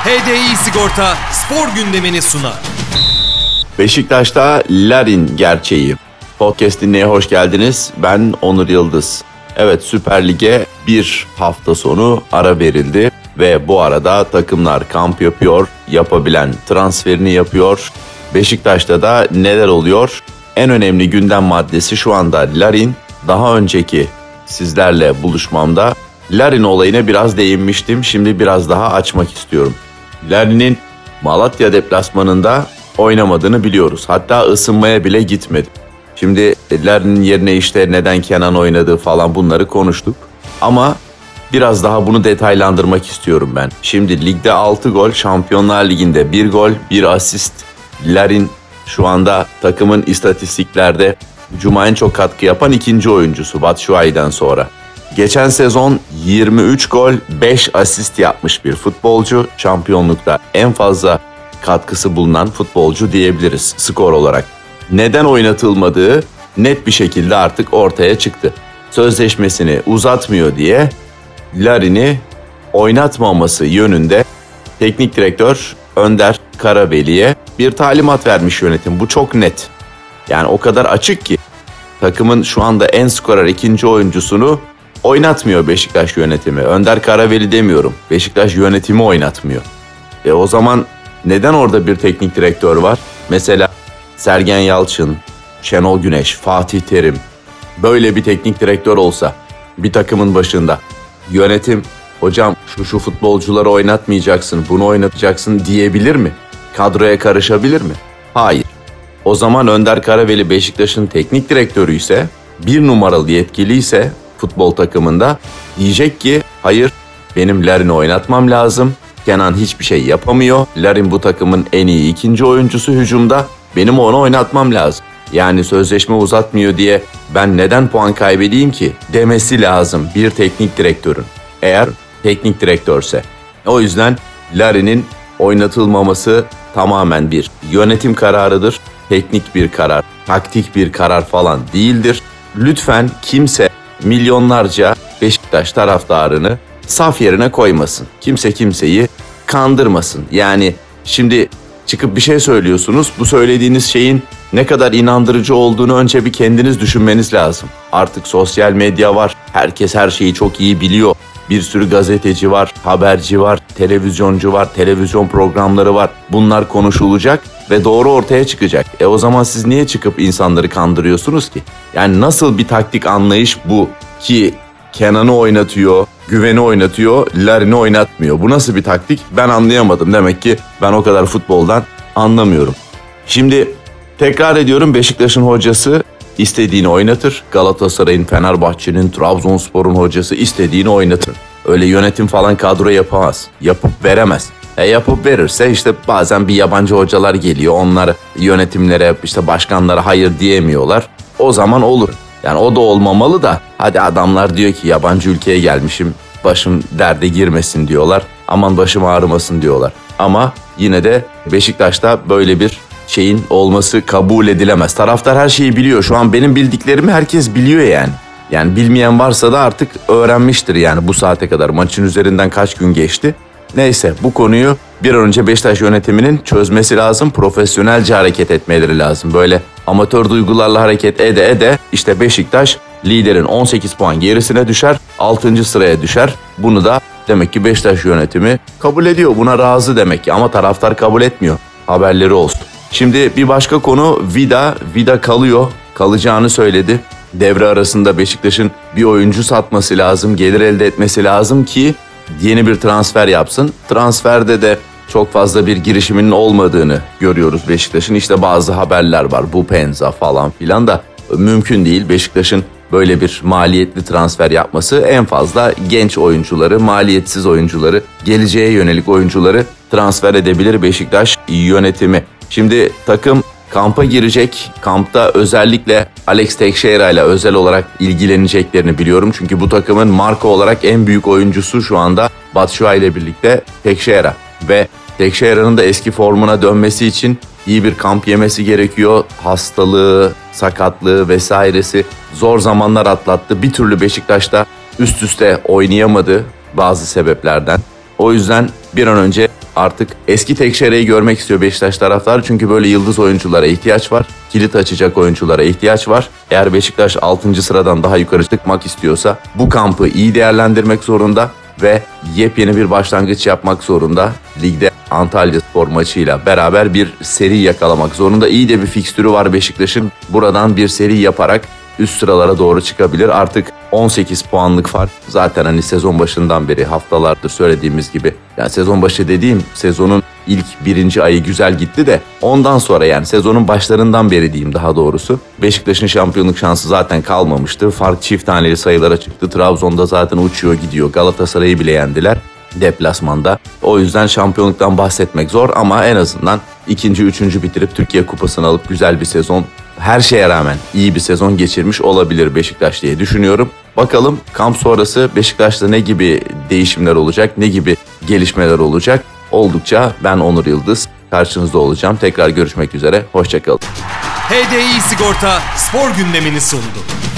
HDI Sigorta spor gündemini sunar. Beşiktaş'ta Larin gerçeği. Podcast dinleye hoş geldiniz. Ben Onur Yıldız. Evet, Süper Lig'e bir hafta sonu ara verildi ve bu arada takımlar kamp yapıyor, yapabilen transferini yapıyor. Beşiktaş'ta da neler oluyor? En önemli gündem maddesi şu anda Larin. Daha önceki sizlerle buluşmamda Larin olayına biraz değinmiştim. Şimdi biraz daha açmak istiyorum. Larin'in Malatya deplasmanında oynamadığını biliyoruz. Hatta ısınmaya bile gitmedi. Şimdi Larin'in yerine işte neden Kenan oynadığı falan bunları konuştuk. Ama biraz daha bunu detaylandırmak istiyorum ben. Şimdi ligde 6 gol, Şampiyonlar Ligi'nde 1 gol, 1 asist. Larin şu anda takımın istatistiklerde hücuma en çok katkı yapan ikinci oyuncusu Batshuayi'den sonra. Geçen sezon 23 gol, 5 asist yapmış bir futbolcu. Şampiyonlukta en fazla katkısı bulunan futbolcu diyebiliriz skor olarak. Neden oynatılmadığı net bir şekilde artık ortaya çıktı. Sözleşmesini uzatmıyor diye Larin'i oynatmaması yönünde teknik direktör Önder Karaveli'ye bir talimat vermiş yönetim. Bu çok net. Yani o kadar açık ki takımın şu anda en skorer ikinci oyuncusunu oynatmıyor Beşiktaş yönetimi. Önder Karaveli demiyorum. Beşiktaş yönetimi oynatmıyor. O zaman neden orada bir teknik direktör var? Mesela Sergen Yalçın, Şenol Güneş, Fatih Terim böyle bir teknik direktör olsa bir takımın başında yönetim hocam şu futbolcuları oynatmayacaksın, bunu oynatacaksın diyebilir mi? Kadroya karışabilir mi? Hayır. O zaman Önder Karaveli Beşiktaş'ın teknik direktörü ise, bir numaralı yetkili ise futbol takımında diyecek ki hayır, benim Larin'i oynatmam lazım. Kenan hiçbir şey yapamıyor. Larin bu takımın en iyi ikinci oyuncusu hücumda. Benim onu oynatmam lazım. Yani sözleşme uzatmıyor diye ben neden puan kaybedeyim ki demesi lazım bir teknik direktörün. Eğer teknik direktörse. O yüzden Larin'in oynatılmaması tamamen bir yönetim kararıdır. Teknik bir karar, taktik bir karar falan değildir. Lütfen kimse milyonlarca Beşiktaş taraftarını saf yerine koymasın. Kimse kimseyi kandırmasın. Yani şimdi çıkıp bir şey söylüyorsunuz. Bu söylediğiniz şeyin ne kadar inandırıcı olduğunu önce bir kendiniz düşünmeniz lazım. Artık sosyal medya var. Herkes her şeyi çok iyi biliyor. Bir sürü gazeteci var, haberci var, televizyoncu var, televizyon programları var. Bunlar konuşulacak ve doğru ortaya çıkacak. O zaman siz niye çıkıp insanları kandırıyorsunuz ki? Yani nasıl bir taktik anlayış bu ki Kenan'ı oynatıyor, Güven'i oynatıyor, Larin'i oynatmıyor? Bu nasıl bir taktik? Ben anlayamadım. Demek ki ben o kadar futboldan anlamıyorum. Şimdi tekrar ediyorum, Beşiktaş'ın hocası istediğini oynatır. Galatasaray'ın, Fenerbahçe'nin, Trabzonspor'un hocası istediğini oynatır. Öyle yönetim falan kadro yapamaz. Yapıp veremez. Yapıp verirse işte bazen bir yabancı hocalar geliyor. Onlar yönetimlere, işte başkanlara hayır diyemiyorlar. O zaman olur. Yani o da olmamalı da hadi adamlar diyor ki yabancı ülkeye gelmişim, başım derde girmesin diyorlar. Aman başım ağrımasın diyorlar. Ama yine de Beşiktaş'ta böyle bir şeyin olması kabul edilemez. Taraftar her şeyi biliyor. Şu an benim bildiklerimi herkes biliyor yani. Yani bilmeyen varsa da artık öğrenmiştir yani bu saate kadar. Maçın üzerinden kaç gün geçti. Neyse, bu konuyu bir an önce Beşiktaş yönetiminin çözmesi lazım. Profesyonelce hareket etmeleri lazım. Böyle amatör duygularla hareket ede işte Beşiktaş liderin 18 puan gerisine düşer, 6. sıraya düşer. Bunu da demek ki Beşiktaş yönetimi kabul ediyor. Buna razı demek ki, ama taraftar kabul etmiyor. Haberleri olsun. Şimdi bir başka konu Vida kalıyor. Kalacağını söyledi. Devre arasında Beşiktaş'ın bir oyuncu satması lazım, gelir elde etmesi lazım ki yeni bir transfer yapsın. Transferde de çok fazla bir girişiminin olmadığını görüyoruz Beşiktaş'ın. İşte bazı haberler var. Bu Penza falan filan da mümkün değil. Beşiktaş'ın böyle bir maliyetli transfer yapması, en fazla genç oyuncuları, maliyetsiz oyuncuları, geleceğe yönelik oyuncuları transfer edebilir Beşiktaş yönetimi. Şimdi takım kampa girecek. Kampta özellikle Alex Teixeira ile özel olarak ilgileneceklerini biliyorum. Çünkü bu takımın marka olarak en büyük oyuncusu şu anda Batshuayi ile birlikte Teixeira. Ve Teixeira'nın da eski formuna dönmesi için iyi bir kamp yemesi gerekiyor. Hastalığı, sakatlığı vesairesi zor zamanlar atlattı. Bir türlü Beşiktaş'ta üst üste oynayamadı bazı sebeplerden. O yüzden bir an önce Artık eski Tekşere'yi görmek istiyor Beşiktaş taraftarı. Çünkü böyle yıldız oyunculara ihtiyaç var. Kilit açacak oyunculara ihtiyaç var. Eğer Beşiktaş 6. sıradan daha yukarı çıkmak istiyorsa bu kampı iyi değerlendirmek zorunda ve yepyeni bir başlangıç yapmak zorunda. Ligde Antalyaspor maçıyla beraber bir seri yakalamak zorunda. İyi de bir fikstürü var Beşiktaş'ın. Buradan bir seri yaparak üst sıralara doğru çıkabilir. Artık 18 puanlık fark. Zaten hani sezon başından beri haftalardır söylediğimiz gibi. Yani sezon başı dediğim sezonun ilk 1. ayı güzel gitti de ondan sonra yani sezonun başlarından beri diyeyim daha doğrusu. Beşiktaş'ın şampiyonluk şansı zaten kalmamıştı. Fark çift taneli sayılara çıktı. Trabzon'da zaten uçuyor gidiyor. Galatasaray'ı bile yendiler deplasmanda. O yüzden şampiyonluktan bahsetmek zor ama en azından 2. 3. bitirip Türkiye Kupası'nı alıp güzel bir sezon, her şeye rağmen iyi bir sezon geçirmiş olabilir Beşiktaş diye düşünüyorum. Bakalım kamp sonrası Beşiktaş'ta ne gibi değişimler olacak, ne gibi gelişmeler olacak. Oldukça ben Onur Yıldız karşınızda olacağım. Tekrar görüşmek üzere, hoşça kalın. HDI Sigorta spor gündemini sundu.